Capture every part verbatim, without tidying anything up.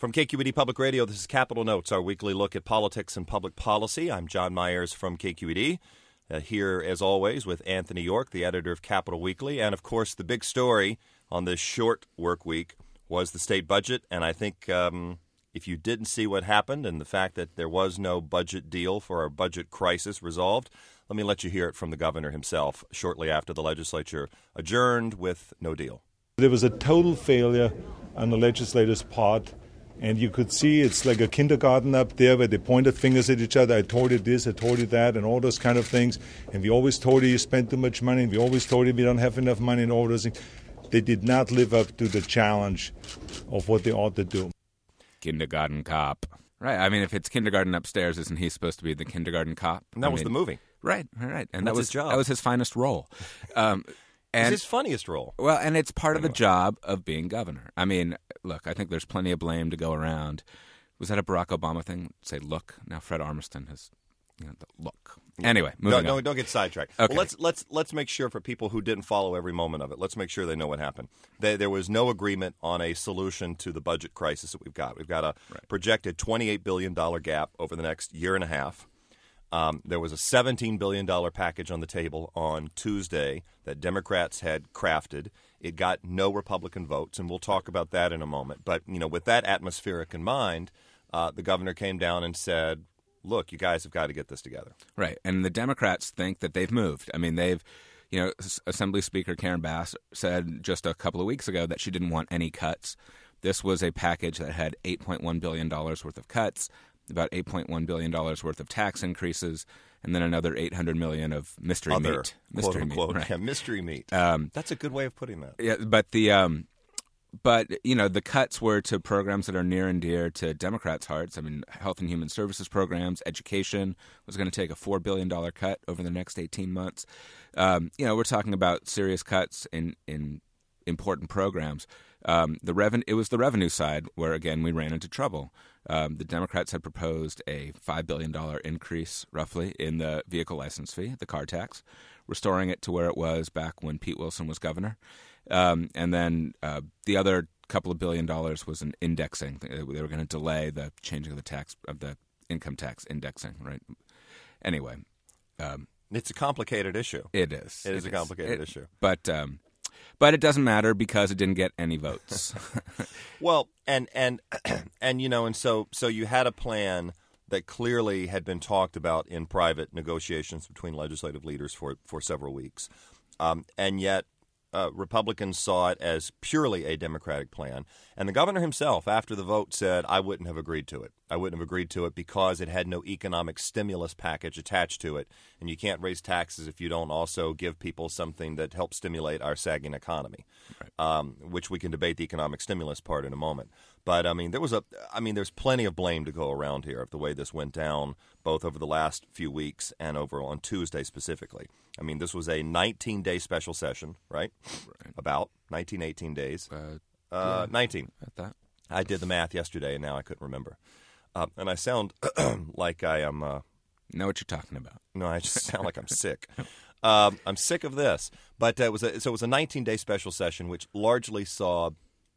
From K Q E D Public Radio, this is Capital Notes, our weekly look at politics and public policy. I'm John Myers from K Q E D, uh, here as always with Anthony York, the editor of Capital Weekly. And, of course, the big story on this short work week was the state budget. And I think um, if you didn't see what happened and the fact that there was no budget deal for our budget crisis resolved, let me let you hear it from the governor himself shortly after the legislature adjourned with no deal. There was a total failure on the legislators' part. And you could see it's like a kindergarten up there where they pointed fingers at each other. I told you this, I told you that, and all those kind of things. And we always told you you spent too much money, and we always told you we don't have enough money and all those things. They did not live up to the challenge of what they ought to do. Kindergarten cop. Right. I mean, if it's kindergarten upstairs, isn't he supposed to be the kindergarten cop? And that I was mean, the movie. Right, right. And That's that was his job. That was his finest role. Um And, And, it's his funniest role. well, and it's part Anyway. of the job of being governor. I mean, look, I think there's plenty of blame to go around. Was that a Barack Obama thing? Say, look. Now Fred Armisen has, you know, the look. Anyway, moving no, on. no, don't get sidetracked. Okay. Well, let's let's let's make sure for people who didn't follow every moment of it. Let's make sure they know what happened. They, there was no agreement on a solution to the budget crisis that we've got. We've got a Right. projected twenty-eight billion dollars gap over the next year and a half. Um, there was a seventeen billion dollars package on the table on Tuesday that Democrats had crafted. It got no Republican votes, and we'll talk about that in a moment. But, you know, with that atmospheric in mind, uh, the governor came down and said, look, you guys have got to get this together. Right. And the Democrats think that they've moved. I mean, they've, you know, S- Assembly Speaker Karen Bass said just a couple of weeks ago that she didn't want any cuts. This was a package that had eight point one billion dollars worth of cuts, about eight point one billion dollars worth of tax increases, and then another eight hundred million dollars of mystery Other, meat. quote Mystery unquote, meat, right. yeah, mystery meat. Um, That's a good way of putting that. Yeah, but the um, but you know the cuts were to programs that are near and dear to Democrats' hearts. I mean, health and human services programs, education was going to take a four billion dollar cut over the next eighteen months. Um, you know, we're talking about serious cuts in in important programs. Um, the reven- it was the revenue side where again we ran into trouble. Um, the Democrats had proposed a five billion dollars increase, roughly, in the vehicle license fee, the car tax, restoring it to where it was back when Pete Wilson was governor. Um, and then uh, the other couple of billion dollars was an indexing. They were going to delay the changing of the tax of the income tax indexing, right? Anyway, um, It's a complicated issue. it is. It is It a complicated It- issue. But um, but it doesn't matter because it didn't get any votes. Well, and and and you know, and so so you had a plan that clearly had been talked about in private negotiations between legislative leaders for for several weeks, um, and yet uh, Republicans saw it as purely a Democratic plan. And the governor himself, after the vote, said, "I wouldn't have agreed to it. I wouldn't have agreed to it because it had no economic stimulus package attached to it, and you can't raise taxes if you don't also give people something that helps stimulate our sagging economy." Right. Um, which we can debate the economic stimulus part in a moment. But I mean, there was a, I mean, there's plenty of blame to go around here of the way this went down, both over the last few weeks and over on Tuesday specifically. I mean, this was a nineteen-day special session, right? Right. About nineteen, eighteen days. Uh, Uh, yeah. nineteen. At that. I did the math yesterday, and now I couldn't remember. Uh, and I sound like I am. Uh, Know what you're talking about. no, I just sound like I'm sick. Um, I'm sick of this. But uh, it was a, so it was a nineteen-day special session, which largely saw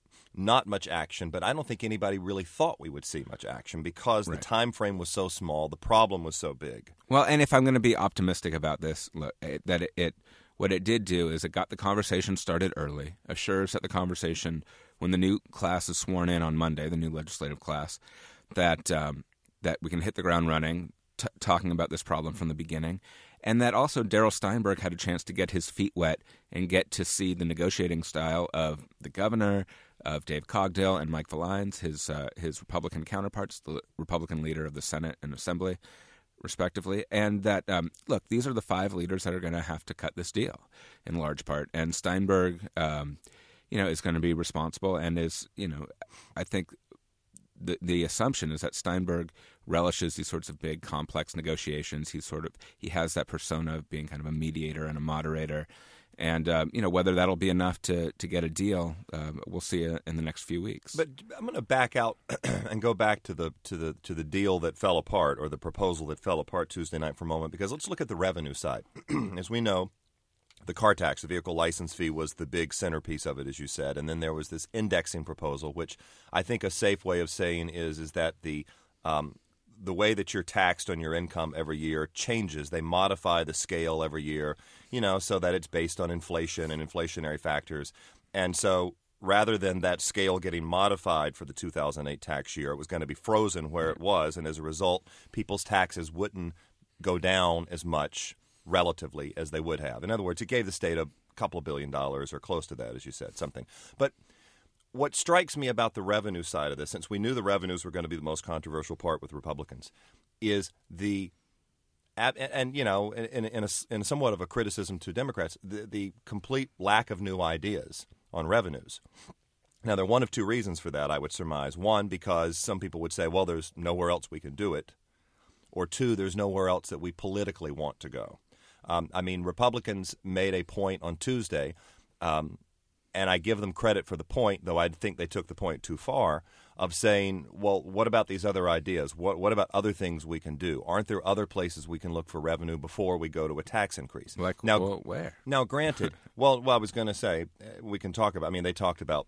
not much action. But I don't think anybody really thought we would see much action because Right. the time frame was so small, the problem was so big. Well, and if I'm going to be optimistic about this, look, it, that it, it what it did do is it got the conversation started early, assures that the conversation, when the new class is sworn in on Monday, the new legislative class, that um, that we can hit the ground running, t- talking about this problem from the beginning, and that also Darrell Steinberg had a chance to get his feet wet and get to see the negotiating style of the governor, of Dave Cogdell and Mike Valines, his uh, his Republican counterparts, the Republican leader of the Senate and Assembly, respectively, and that, um, look, these are the five leaders that are going to have to cut this deal in large part. And Steinberg, um, you know, is going to be responsible and is, you know, I think the the assumption is that Steinberg relishes these sorts of big, complex negotiations. He's sort of, he has that persona of being kind of a mediator and a moderator. And, um, you know, whether that'll be enough to, to get a deal, um, we'll see uh, in the next few weeks. But I'm going to back out and go back to the to the to the deal that fell apart, or the proposal that fell apart Tuesday night for a moment, because let's look at the revenue side. As we know, the car tax, the vehicle license fee, was the big centerpiece of it, as you said. And then there was this indexing proposal, which I think a safe way of saying is is that the um, the way that you're taxed on your income every year changes. They modify the scale every year, you know, so that it's based on inflation and inflationary factors. And so rather than that scale getting modified for the two thousand eight tax year, it was going to be frozen where it was. And as a result, people's taxes wouldn't go down as much relatively as they would have. In other words, it gave the state a couple of billion dollars or close to that, as you said, something. But what strikes me about the revenue side of this, since we knew the revenues were going to be the most controversial part with Republicans, is the and, and you know, in, in, a, in somewhat of a criticism to Democrats, the, the complete lack of new ideas on revenues. Now, there are one of two reasons for that, I would surmise. One, because some people would say, well, there's nowhere else we can do it. Or two, there's nowhere else that we politically want to go. Um, I mean, Republicans made a point on Tuesday, um, and I give them credit for the point, though I think they took the point too far, of saying, well, what about these other ideas? What what about other things we can do? Aren't there other places we can look for revenue before we go to a tax increase? Like, now, well, where? Now, granted, well, well, I was going to say, we can talk about, I mean, they talked about,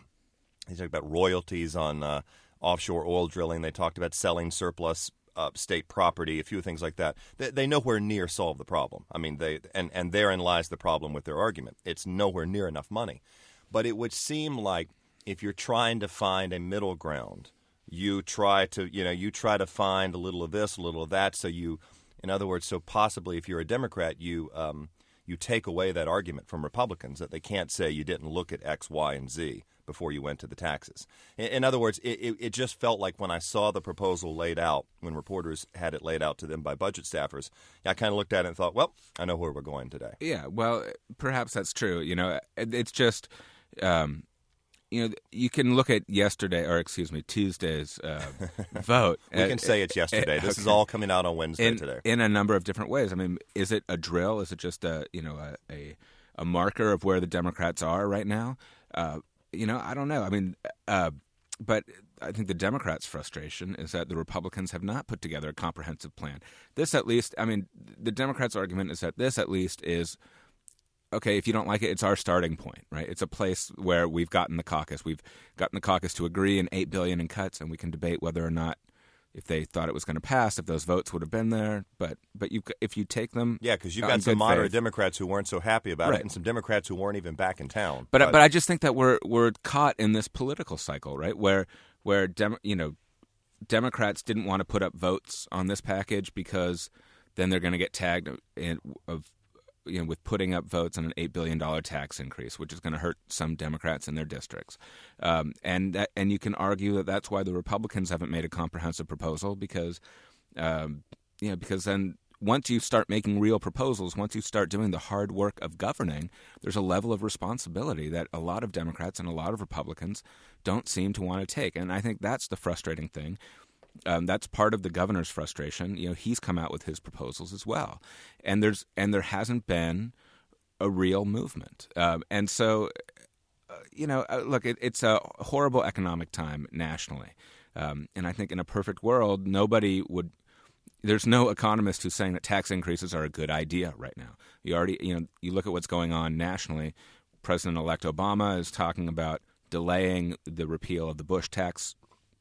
they talked about royalties on uh, offshore oil drilling. They talked about selling surplus Uh, state property, a few things like that. They, they nowhere near solve the problem. I mean, they and, and therein lies the problem with their argument. It's nowhere near enough money. But it would seem like if you're trying to find a middle ground, you try to, you know, you try to find a little of this, a little of that. So you, in other words, so possibly if you're a Democrat, you um, you take away that argument from Republicans that they can't say you didn't look at X, Y, and Z before you went to the taxes. In, in other words, it, it, it just felt like when I saw the proposal laid out, when reporters had it laid out to them by budget staffers, I kind of looked at it and thought, well, I know where we're going today. Yeah, well, perhaps that's true. You know, it's just, um, you know, you can look at yesterday, or excuse me, Tuesday's uh, vote. We can say it's yesterday. Uh, this okay. is all coming out on Wednesday in, today. In a number of different ways. I mean, is it a drill? Is it just a, you know, a, a, a marker of where the Democrats are right now? Uh, You know, I don't know. I mean, uh, but I think the Democrats' frustration is that the Republicans have not put together a comprehensive plan. This, at least, I mean, the Democrats' argument is that this, at least, is, okay, if you don't like it, it's our starting point, right? It's a place where we've gotten the caucus. We've gotten the caucus to agree in eight billion dollars in cuts, and we can debate whether or not, if they thought it was going to pass, if those votes would have been there. But but you, if you take them, yeah, because you've got some moderate faith, Democrats who weren't so happy about right. it, and some Democrats who weren't even back in town. But but, but I just think that we're we're caught in this political cycle, right? Where where Dem, you know Democrats didn't want to put up votes on this package because then they're going to get tagged in, of you know with putting up votes on an eight billion dollar tax increase, which is going to hurt some Democrats in their districts. Um, and that, and you can argue that that's why the Republicans haven't made a comprehensive proposal because um, you know because then. Once you start making real proposals, once you start doing the hard work of governing, there's a level of responsibility that a lot of Democrats and a lot of Republicans don't seem to want to take. And I think that's the frustrating thing. Um, that's part of the governor's frustration. You know, he's come out with his proposals as well. And there's and there hasn't been a real movement. Um, and so, uh, you know, uh, look, it, it's a horrible economic time nationally. Um, and I think in a perfect world, nobody would – there's no economist who's saying that tax increases are a good idea right now. You already, you know, you look at what's going on nationally. President-elect Obama is talking about delaying the repeal of the Bush tax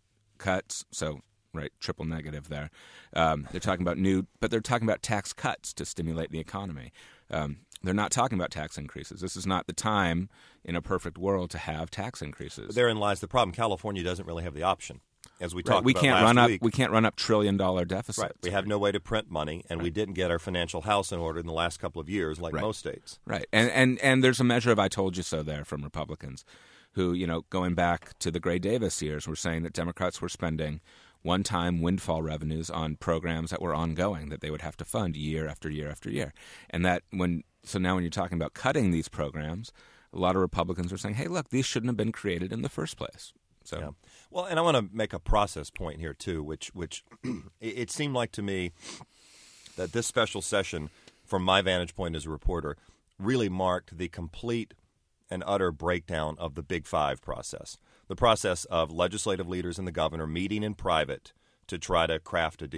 cuts. So, right, triple negative there. Um, they're talking about new, but they're talking about tax cuts to stimulate the economy. Um, they're not talking about tax increases. This is not the time in a perfect world to have tax increases. Therein lies the problem. California doesn't really have the option. As we talked right. we about can't last run up, week. We can't run up trillion-dollar deficits. Right. We have no way to print money, and right. we didn't get our financial house in order in the last couple of years like right. most states. Right. And, and and there's a measure of I told you so there from Republicans who, you know, going back to the Gray Davis years, were saying that Democrats were spending one-time windfall revenues on programs that were ongoing that they would have to fund year after year after year. And that when so now when you're talking about cutting these programs, a lot of Republicans are saying, hey, look, these shouldn't have been created in the first place. So. Yeah. Well, and I want to make a process point here, too, which which it seemed like to me that this special session, from my vantage point as a reporter, really marked the complete and utter breakdown of the Big Five process, the process of legislative leaders and the governor meeting in private to try to craft a deal.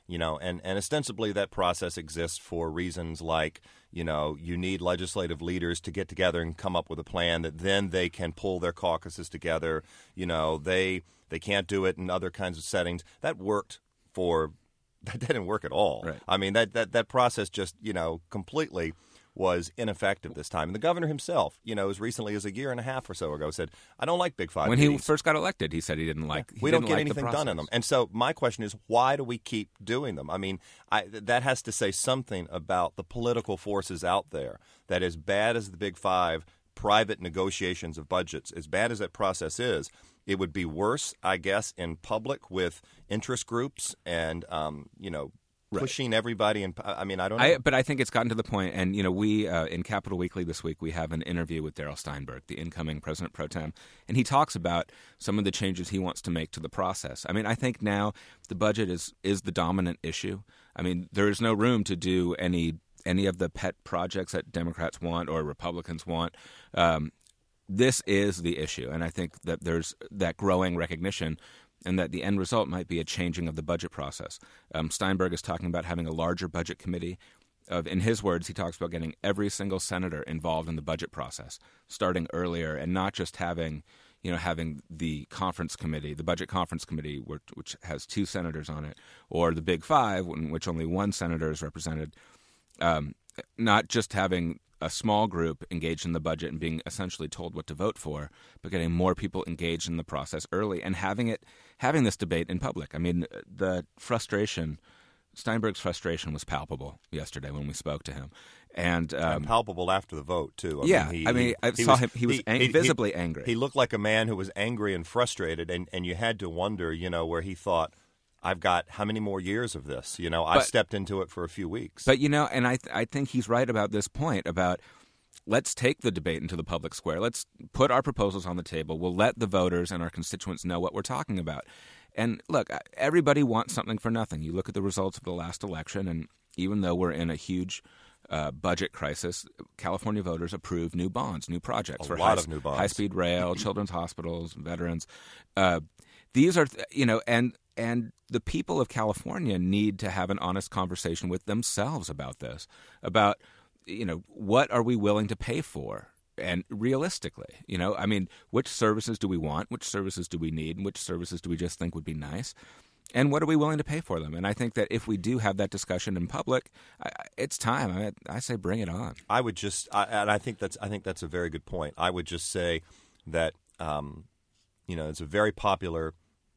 You know, and, and ostensibly that process exists for reasons like, you know, you need legislative leaders to get together and come up with a plan that then they can pull their caucuses together. You know, they they can't do it in other kinds of settings. That worked for that didn't work at all. Right. I mean, that, that, that process just, you know, completely was ineffective this time. And the governor himself, you know, as recently as a year and a half or so ago, said, I don't like Big Five When meetings. he first got elected, he said he didn't like yeah. he We didn't don't get like anything the done in them. And so my question is, why do we keep doing them? I mean, I, that has to say something about the political forces out there, that as bad as the Big Five private negotiations of budgets, as bad as that process is, it would be worse, I guess, in public with interest groups and, um, you know, pushing right. everybody. And I mean, I don't know. I, but I think it's gotten to the point, and, you know, we, uh, in Capital Weekly this week, we have an interview with Darrell Steinberg, the incoming president pro tem, and he talks about some of the changes he wants to make to the process. I mean, I think now the budget is, is the dominant issue. I mean, there is no room to do any any of the pet projects that Democrats want or Republicans want. Um, this is the issue, and I think that there's that growing recognition and that the end result might be a changing of the budget process. Um, Steinberg is talking about having a larger budget committee. Of, in his words, he talks about getting every single senator involved in the budget process, starting earlier, and not just having, you know, having the conference committee, the budget conference committee, which, which has two senators on it, or the Big Five, in which only one senator is represented. Um, not just having a small group engaged in the budget and being essentially told what to vote for, but getting more people engaged in the process early and having it, having this debate in public. I mean, the frustration, Steinberg's frustration was palpable yesterday when we spoke to him, and, um, and palpable after the vote too. I yeah, mean, he, I mean, he, I he saw was, him; he was he, ang- he, visibly he, angry. He looked like a man who was angry and frustrated, and, and you had to wonder, you know, where he thought, I've got how many more years of this? You know, I stepped into it for a few weeks. But, you know, and I th- I think he's right about this point about let's take the debate into the public square. Let's put our proposals on the table. We'll let the voters and our constituents know what we're talking about. And look, everybody wants something for nothing. You look at the results of the last election, and even though we're in a huge uh, budget crisis, California voters approved new bonds, new projects a for lot high, of new bonds. high-speed rail, children's hospitals, veterans. Uh, these are, you know, and and the people of California need to have an honest conversation with themselves about this, about, you know, what are we willing to pay for? And realistically, you know, I mean, which services do we want? Which services do we need? And which services do we just think would be nice? And what are we willing to pay for them? And I think that if we do have that discussion in public, I, it's time. I, I say bring it on. I would just, I, and I think that's, I think that's a very good point. I would just say that, um, you know, it's a very popular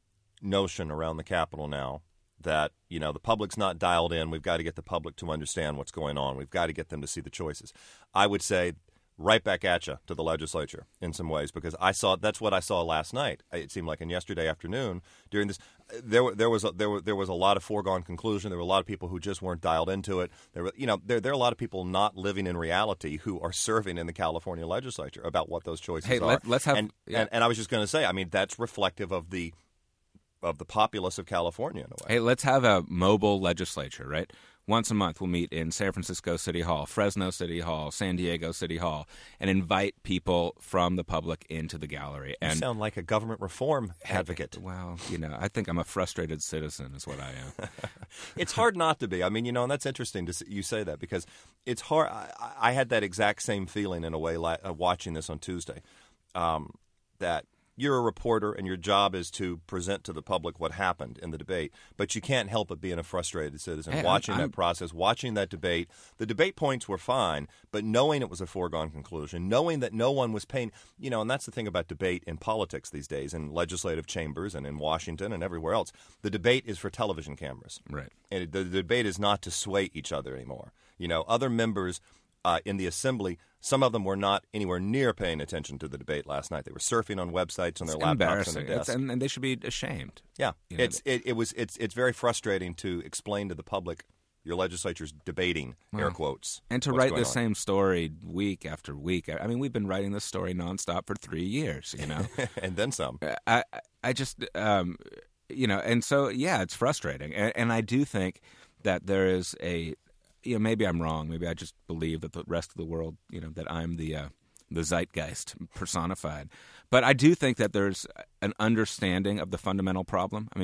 notion around the Capitol now that, you know, the public's not dialed in. We've got to get the public to understand what's going on. We've got to get them to see the choices. I would say right back at you to the legislature in some ways, because I saw that's what I saw last night. It seemed like in yesterday afternoon during this, there there was a, there were there was a lot of foregone conclusion. There were a lot of people who just weren't dialed into it. There were, you know, there there are a lot of people not living in reality who are serving in the California legislature about what those choices hey, are. Let, let's have. And, yeah. and and I was just going to say, I mean, that's reflective of the of the populace of California in a way. Hey, let's have a mobile legislature, right? Once a month, we'll meet in San Francisco City Hall, Fresno City Hall, San Diego City Hall, and invite people from the public into the gallery. And you sound like a government reform advocate. Well, you know, I think I'm a frustrated citizen is what I am. It's hard not to be. I mean, you know, and that's interesting to see, you say that, because it's hard. I, I had that exact same feeling in a way like, uh, watching this on Tuesday, um, that you're a reporter and your job is to present to the public what happened in the debate, but you can't help but being a frustrated citizen hey, watching I'm, that I'm, process, watching that debate. The debate points were fine, but knowing it was a foregone conclusion, knowing that no one was paying, you know, and that's the thing about debate in politics these days, in legislative chambers and in Washington and everywhere else. The debate is for television cameras. Right. And the, the debate is not to sway each other anymore. You know, other members uh, in the assembly, some of them were not anywhere near paying attention to the debate last night. They were surfing on websites on their it's laptops on their desks. And, and they should be ashamed. Yeah, you know, it's it, it was it's it's very frustrating to explain to the public your legislature's debating, well, air quotes, and to write the same story week after week. I mean, we've been writing this story nonstop for three years, you know, and then some. I I just um, you know, and so yeah, it's frustrating, and, and I do think that there is a. You know, maybe I'm wrong. Maybe I just believe that the rest of the world, you know, that I'm the uh, the zeitgeist personified. But I do think that there's an understanding of the fundamental problem. I mean,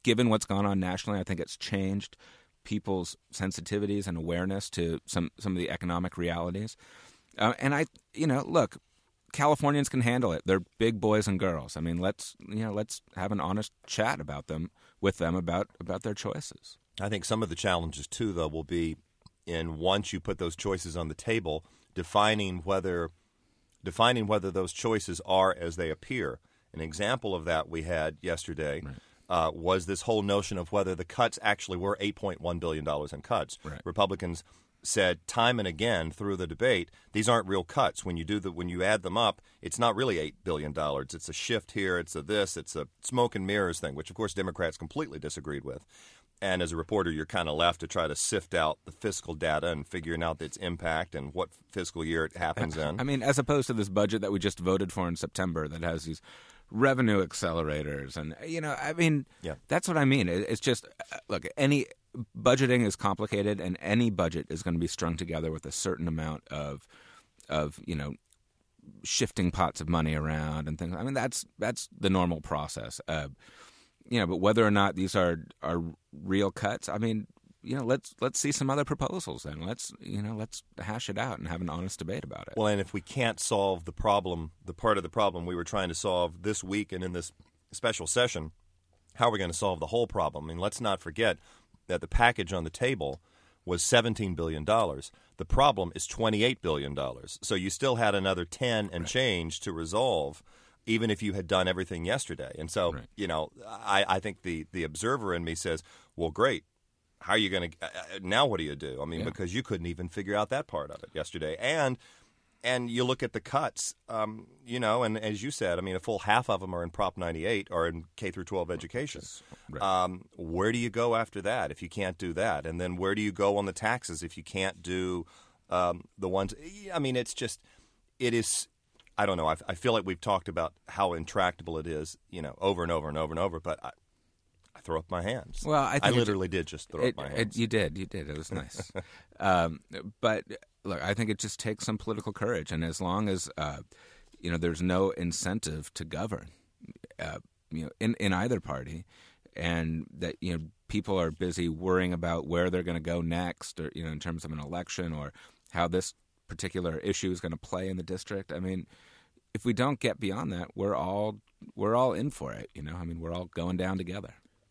given what's gone on nationally, I think it's changed people's sensitivities and awareness to some, some of the economic realities. Uh, and I, you know, look, Californians can handle it. They're big boys and girls. I mean, let's, you know, let's have an honest chat about them, with them about, about their choices. I think some of the challenges, too, though, will be in once you put those choices on the table, defining whether defining whether those choices are as they appear. An example of that we had yesterday right. uh, was this whole notion of whether the cuts actually were eight point one billion dollars in cuts. Right. Republicans said time and again through the debate, these aren't real cuts. When you do the when you add them up, it's not really eight billion dollars. It's a shift here. It's a this. It's a smoke and mirrors thing, which, of course, Democrats completely disagreed with. And as a reporter, you're kind of left to try to sift out the fiscal data and figuring out its impact and what fiscal year it happens in. I mean, as opposed to this budget that we just voted for in September that has these revenue accelerators. And, you know, I mean, yeah. that's what I mean. It's just, look, any budgeting is complicated, and any budget is going to be strung together with a certain amount of, of you know, shifting pots of money around and things. I mean, that's that's the normal process. Uh, you know, but whether or not these are are real cuts, I mean, you know, let's let's see some other proposals then. Let's you know, let's hash it out and have an honest debate about it. Well, and if we can't solve the problem, the part of the problem we were trying to solve this week and in this special session, how are we going to solve the whole problem? I mean, let's not forget that the package on the table was seventeen billion dollars. The problem is twenty-eight billion dollars. So you still had another ten and right. change to resolve, even if you had done everything yesterday. And so, right. you know, I, I think the, the observer in me says, well, great. How are you going to uh, – now what do you do? I mean, yeah. because you couldn't even figure out that part of it yesterday. And and you look at the cuts, um, you know, and as you said, I mean, a full half of them are in Prop ninety-eight or in K through twelve education. Right. Um, where do you go after that if you can't do that? And then where do you go on the taxes if you can't do um, the ones – I mean, it's just – it is – I don't know. I, I feel like we've talked about how intractable it is, you know, over and over and over and over, but I, I throw up my hands. Well, I, think I literally did just throw it, up my hands. It, you did. You did. It was nice. um, but, look, I think it just takes some political courage. And as long as, uh, you know, there's no incentive to govern, uh, you know, in, in either party, and that, you know, people are busy worrying about where they're going to go next, or, you know, in terms of an election or how this particular issue is going to play in the district. I mean, if we don't get beyond that, we're all we're all in for it. You know, I mean, we're all going down together.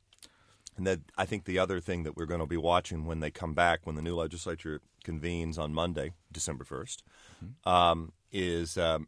And that I think the other thing that we're going to be watching when they come back, when the new legislature convenes on Monday, December first, mm-hmm. um, is um,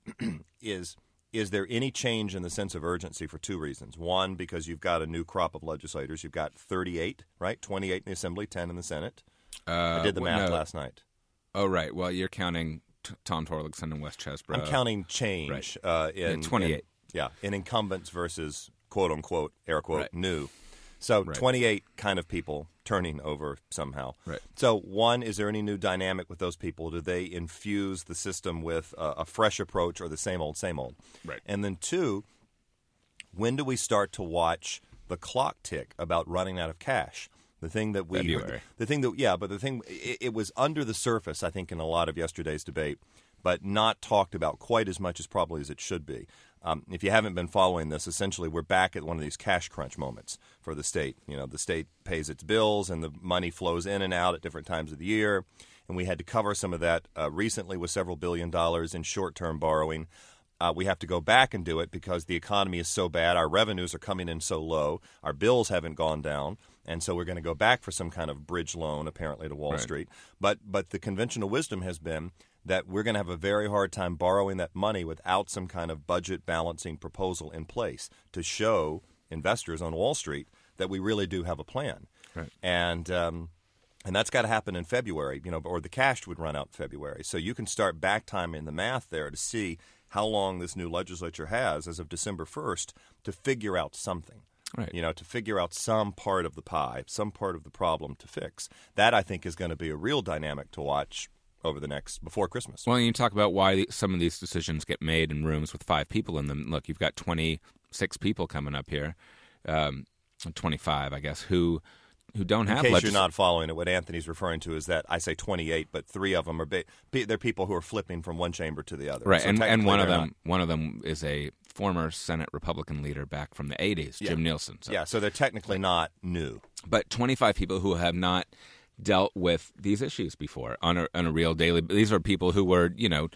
is is there any change in the sense of urgency for two reasons? One, because you've got a new crop of legislators. You've got thirty-eight, right? twenty-eight in the Assembly, ten in the Senate. Uh, I did the well, math no. last night. Oh, right. Well, you're counting t- Tom Torlakson and Wes Chesbrough. I'm counting change right. uh, in yeah, twenty-eight. In, yeah, in incumbents versus quote unquote air quote right. new. So right. twenty-eight kind of people turning over somehow. Right. So one, is there any new dynamic with those people? Do they infuse the system with a, a fresh approach or the same old, same old? Right. And then two, when do we start to watch the clock tick about running out of cash? The thing that we, February. the thing that, yeah, but the thing, it, it was under the surface, I think, in a lot of yesterday's debate, but not talked about quite as much as probably as it should be. Um, if you haven't been following this, essentially we're back at one of these cash crunch moments for the state. You know, the state pays its bills and the money flows in and out at different times of the year, and we had to cover some of that uh, recently with several billion dollars in short-term borrowing. Uh, we have to go back and do it because the economy is so bad, our revenues are coming in so low, our bills haven't gone down, and so we're going to go back for some kind of bridge loan, apparently, to Wall right. Street. But but the conventional wisdom has been that we're going to have a very hard time borrowing that money without some kind of budget balancing proposal in place to show investors on Wall Street that we really do have a plan. Right. And um, and that's got to happen in February, you know, or the cash would run out in February. So you can start back timing the math there to see how long this new legislature has as of December first to figure out something. Right. You know, to figure out some part of the pie, some part of the problem to fix. That, I think, is going to be a real dynamic to watch over the next, before Christmas. Well, you talk about why some of these decisions get made in rooms with five people in them. Look, you've got twenty-six people coming up here, um, twenty-five, I guess, who who don't In have case legis- you're not following it, what Anthony's referring to is that I say twenty-eight, but three of them are ba- they're people who are flipping from one chamber to the other. right, So and and technically one of they're them one of them is a former Senate Republican leader back from the eighties, Yeah. Jim Nielsen. So. not. Yeah, so they're technically not new. But twenty-five people who have not dealt with these issues before on a, on a real daily. These are people who were, you know,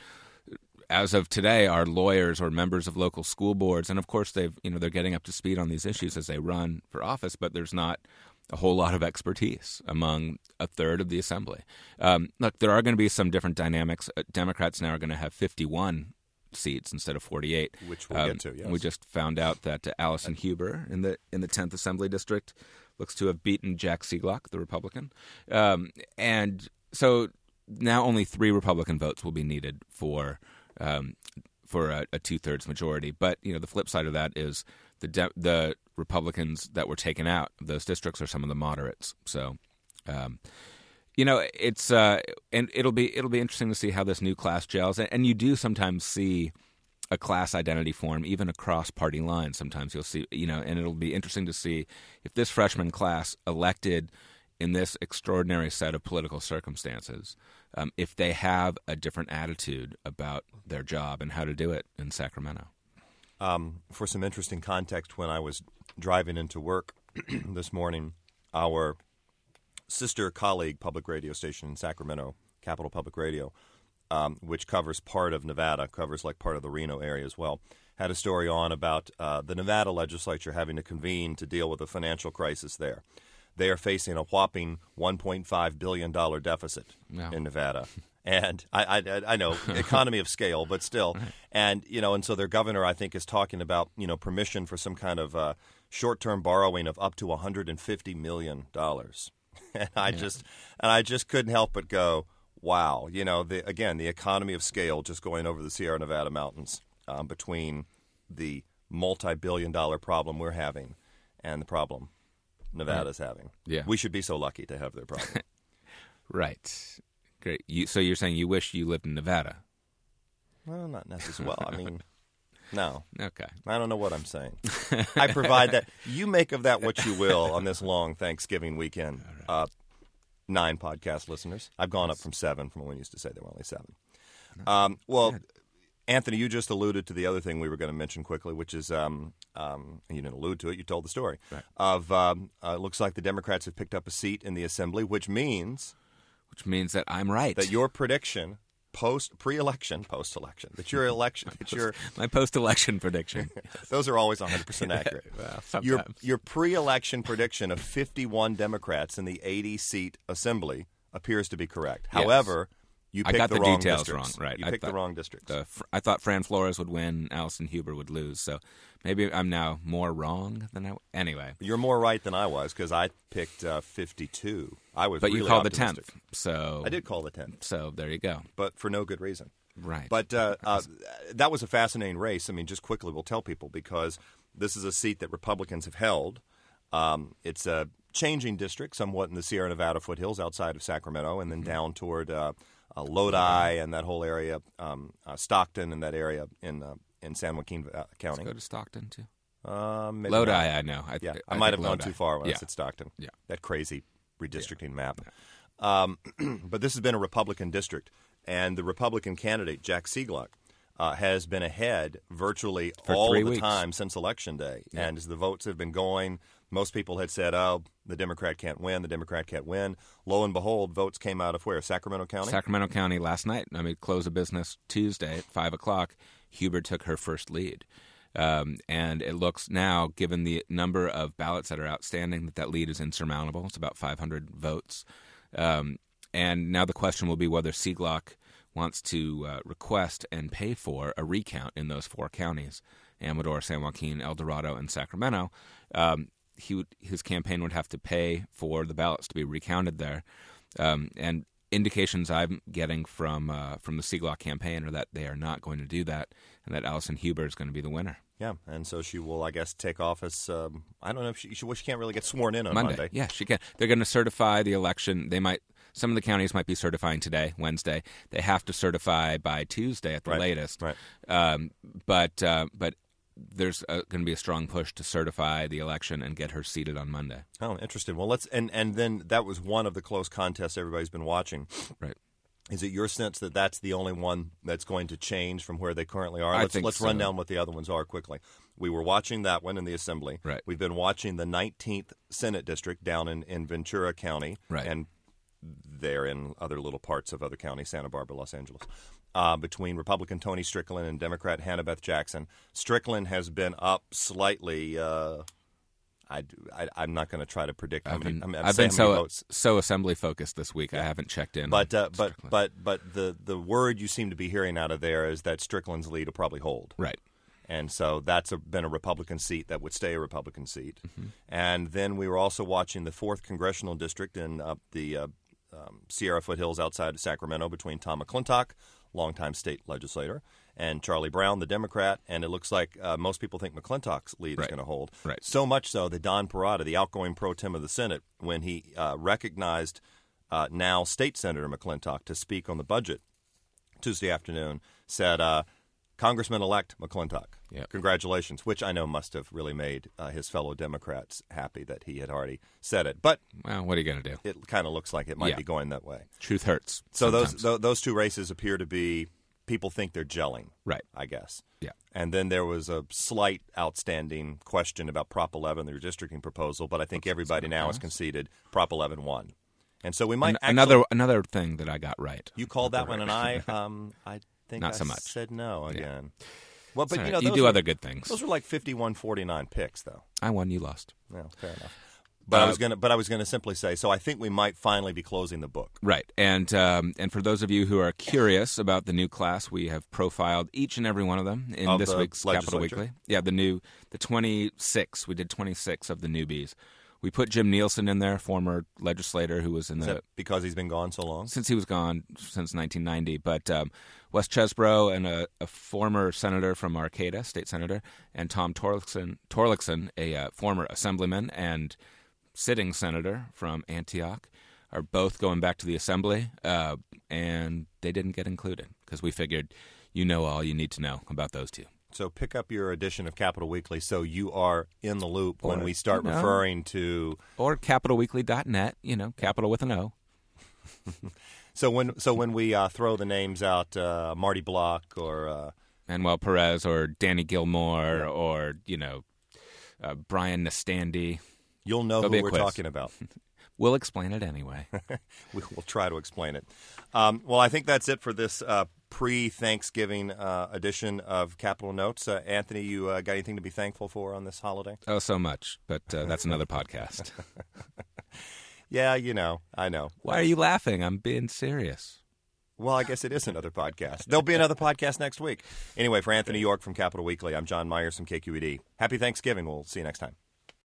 as of today, are lawyers or members of local school boards, and of course they've, you know, they're getting up to speed on these issues as they run for office. But there's not a whole lot of expertise among a third of the assembly. Um, look, there are going to be some different dynamics. Uh, Democrats now are going to have fifty-one seats instead of forty-eight, Which we'll um, get to, yes. We just found out that uh, Allison Huber in the in the tenth Assembly District looks to have beaten Jack Seaglock, the Republican, um, and so now only three Republican votes will be needed for um, for a, a two-thirds majority. But you know, the flip side of that is the de- the Republicans that were taken out of those districts are some of the moderates. So. Um, You know, it's uh, and it'll be it'll be interesting to see how this new class gels, and, and you do sometimes see a class identity form even across party lines. Sometimes you'll see, you know, and it'll be interesting to see if this freshman class elected in this extraordinary set of political circumstances, um, if they have a different attitude about their job and how to do it in Sacramento. Um, for some interesting context, when I was driving into work this morning, our sister colleague public radio station in Sacramento, Capital Public Radio, um, which covers part of Nevada, covers like part of the Reno area as well, had a story on about uh, the Nevada legislature having to convene to deal with a financial crisis there. They are facing a whopping one point five billion dollars deficit Wow. in Nevada. And I, I, I know, economy of scale, but still. And, you know, and so their governor, I think, is talking about, you know, permission for some kind of uh, short-term borrowing of up to one hundred fifty million dollars. And I Yeah. just and I just couldn't help but go, wow. You know, the, again, the economy of scale just going over the Sierra Nevada mountains um, between the multi-billion dollar problem we're having and the problem Nevada's having. Yeah. We should be so lucky to have their problem. Right. Great. You, so you're saying you wish you lived in Nevada? Well, not necessarily. Well, I mean, no. Okay. I don't know what I'm saying. I provide that. You make of that what you will on this long Thanksgiving weekend. Uh, nine podcast listeners. I've gone up from seven from when we used to say there were only seven. Um, well, Anthony, you just alluded to the other thing we were going to mention quickly, which is, um, um, and you didn't allude to it, you told the story, Right. of um, uh, it looks like the Democrats have picked up a seat in the Assembly, which means Which means that I'm right. that your prediction post pre-election, post-election, that your election, that your My post-election prediction. those are always one hundred percent accurate. Well, Your sometimes. your pre-election prediction of fifty-one Democrats in the eighty-seat assembly appears to be correct. Yes. However, you I picked got the, the wrong details districts. wrong, right. You I picked the thought wrong districts. The, I thought Fran Flores would win, Allison Huber would lose. So maybe I'm now more wrong than I. Anyway, You're more right than I was because I picked uh, fifty-two. I was, but really you called optimistic. the tenth. So I did call the tenth, So there you go. but for no good reason. Right. But uh, uh, that was a fascinating race. I mean, just quickly, we'll tell people because this is a seat that Republicans have held. Um, it's a changing district somewhat in the Sierra Nevada foothills outside of Sacramento and then Mm-hmm. down toward uh, uh, Lodi and that whole area, um, uh, Stockton and that area in uh, in San Joaquin uh, County. Let's go to Stockton too. Um, maybe Lodi, not. I know. I, Yeah, I, I, might think have gone Lodi. too far when yeah. I said Stockton. Yeah. That crazy redistricting map. Um, but this has been a Republican district, and the Republican candidate, Jack Seaglock, uh, has been ahead virtually For all three the weeks. time since Election Day. Yeah. And as the votes have been going, most people had said, oh, the Democrat can't win, the Democrat can't win. Lo and behold, votes came out of where? Sacramento County? Sacramento County last night. I mean, close of business Tuesday at five o'clock. Huber took her first lead. Um, and it looks now, given the number of ballots that are outstanding, that that lead is insurmountable. It's about five hundred votes. Um, and now the question will be whether Seaglock wants to uh, request and pay for a recount in those four counties, Amador, San Joaquin, El Dorado, and Sacramento. Um, he would, his campaign would have to pay for the ballots to be recounted there. Um, and indications I'm getting from uh, from the Seaglock campaign are that they are not going to do that, and that Allison Huber is going to be the winner. Yeah, and so she will, I guess, take office. Um, I don't know if she, she, well, she can't really get sworn in on Monday. Monday. Yeah, she can. They're going to certify the election. They might. Some of the counties might be certifying today, Wednesday. They have to certify by Tuesday at the Right, latest. right. Um, but uh, but there's going to be a strong push to certify the election and get her seated on Monday. Oh, interesting. Well, let's and and then that was one of the close contests everybody's been watching. Right. Is it your sense that that's the only one that's going to change from where they currently are? I Let's, think let's so. run down what the other ones are quickly. We were watching that one in the Assembly. Right. We've been watching the nineteenth Senate District down in, in Ventura County. Right. And there in other little parts of other counties, Santa Barbara, Los Angeles, uh, between Republican Tony Strickland and Democrat Hannah Beth Jackson. Strickland has been up slightly. Uh, I, I, I'm not going to try to predict how I've many. been, I'm, I'm I've saying been how many so votes. so assembly focused this week. I haven't checked in. But on uh, but Strickland. but but the the word you seem to be hearing out of there is that Strickland's lead will probably hold. Right. And so that's a, been a Republican seat that would stay a Republican seat. Mm-hmm. And then we were also watching the fourth congressional district in uh, the uh, um, Sierra foothills outside of Sacramento between Tom McClintock, longtime state legislator, and Charlie Brown, the Democrat. And it looks like uh, most people think McClintock's lead Right. is going to hold. Right. So much so that Don Parada, the outgoing pro tem of the Senate, when he uh, recognized uh, now State Senator McClintock to speak on the budget Tuesday afternoon, said, uh, Congressman-elect McClintock, Yep. congratulations, which I know must have really made uh, his fellow Democrats happy that he had already said it. But Well, what are you going to do? it kind of looks like it might Yeah. be going that way. Truth hurts. So those sometimes. th- those two races appear to be, people think they're gelling, Right. I guess. Yeah. And then there was a slight outstanding question about Prop eleven, the redistricting proposal, but I think everybody now has conceded Prop eleven won. And so we might An- actually, another another thing that I got right. you called that one, and I um, I think Not I so much. said no again. Well, but It's you all know, right. you those do were, other good things. Those were like fifty-one forty-nine picks, though. I won. You lost. No, fair enough. But I Uh, was gonna, but I was gonna simply say, so I think we might finally be closing the book. Right, and um, and for those of you who are curious about the new class, we have profiled each and every one of them in Of this the week's Capital legislature? Weekly. Yeah, the new the twenty-six. We did twenty-six of the newbies. We put Jim Nielsen in there, former legislator who was in Is the that because he's been gone so long? since he was gone since nineteen ninety. But um, Wes Chesbrough and a, a former senator from Arcata, state senator, and Tom Torlakson, Torlakson a uh, former assemblyman and sitting senator from Antioch, are both going back to the assembly, uh, and they didn't get included because we figured you know all you need to know about those two. So pick up your edition of Capital Weekly so you are in the loop when Or, we start you know. referring to. Or capital weekly dot net, you know, capital with an O. So when so when we uh, throw the names out, uh, Marty Block or uh, Manuel Perez or Danny Gilmore or, you know, uh, Brian Nastandi. you'll know There'll be who a we're quiz. talking about. We'll explain it anyway. we will try to explain it. Um, well, I think that's it for this uh, pre-Thanksgiving uh, edition of Capital Notes. Uh, Anthony, you uh, got anything to be thankful for on this holiday? Oh, so much. But uh, that's another podcast. Yeah, you know, I know. Why are you laughing? I'm being serious. Well, I guess it is another podcast. There'll be another podcast next week. Anyway, for Anthony York from Capital Weekly, I'm John Myers from K Q E D. Happy Thanksgiving. We'll see you next time.